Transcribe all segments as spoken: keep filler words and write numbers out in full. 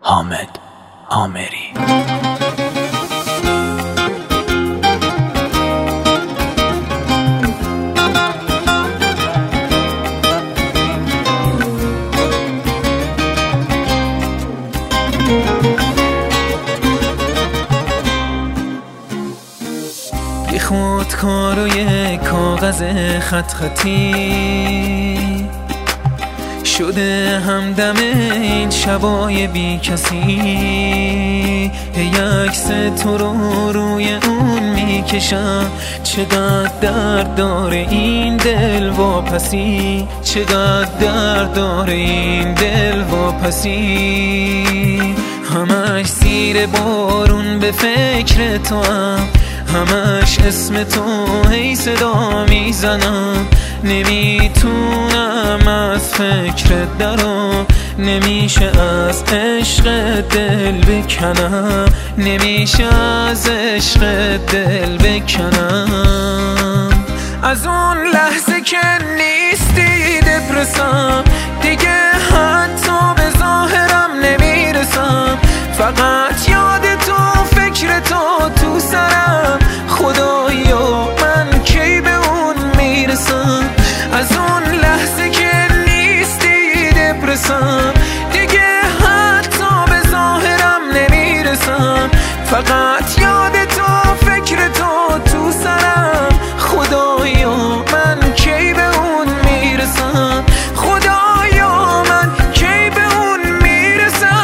حامد آمری. یه خودکار و یه کاغذ خط خطی شده همدم این شبای بی کسی. عکس تو رو روی اون میکشم، چقدر درد داره این دل واپسی، چقدر درد داره این دل واپسی. همش زیر بارون به فکر تو هم، همش اسم تو هی صدا میزنم. نمیتونم از فکرت درام، نمیشه از عشق دل بکنم، نمیشه از عشق دل بکنم. از اون لحظه که نیستی دپرسم، دیگه حتی به ظاهرم نمیرسم. فقط یاد تو فکر تو تو سرم، خدایا من کی به اون میرسم. از اون لحظه که نیستی دپرسم، دیگه حتی به ظاهرم نمیرسم. فقط یاد تو فکر تو تو سرم، خدایا من کی به اون میرسم. خدایا من کی به اون میرسم.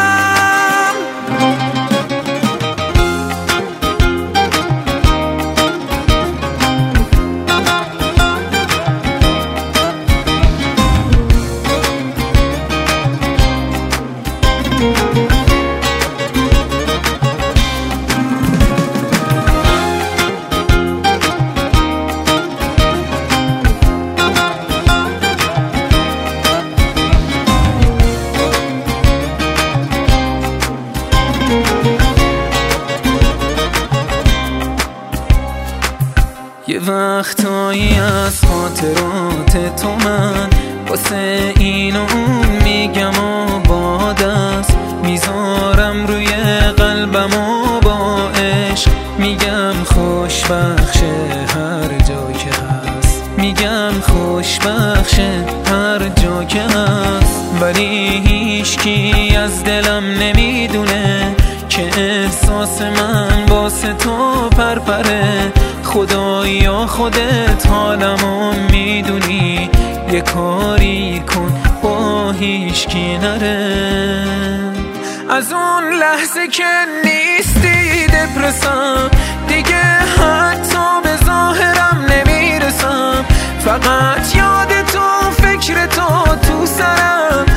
یه وقتایی از خاطرات تو من واسه این و اون میگم و با دست میذارم روی قلبم و با عشق میگم خوشبخشه هر جا که هست، میگم خوشبخشه هر جا که هست. ولی هیچکی از دلم نمیدونه که احساس من واسه تو پرپره. خدایا خودت حالمو میدونی، یه کاری کن با هیچکی نره. از اون لحظه که نیستی دپرسم، دیگه حتی به ظاهرم نمیرسم. فقط یاد تو فکر تو تو سرم،